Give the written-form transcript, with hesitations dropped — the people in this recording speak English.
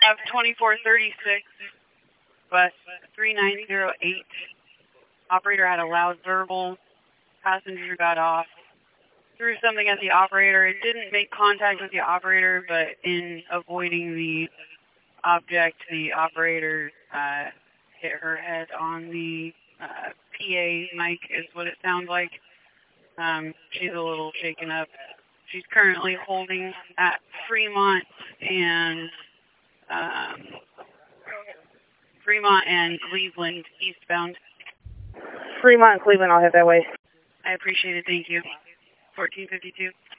have 2436, bus 3908. Operator had a loud verbal. Passenger got off. Threw something at the operator. It didn't make contact with the operator, but in avoiding the object, the operator hit her head on the PA mic, is what it sounds like. She's a little shaken up. She's currently holding at Fremont and Cleveland eastbound. Fremont and Cleveland, I'll head that way. I appreciate it. Thank you. 1452.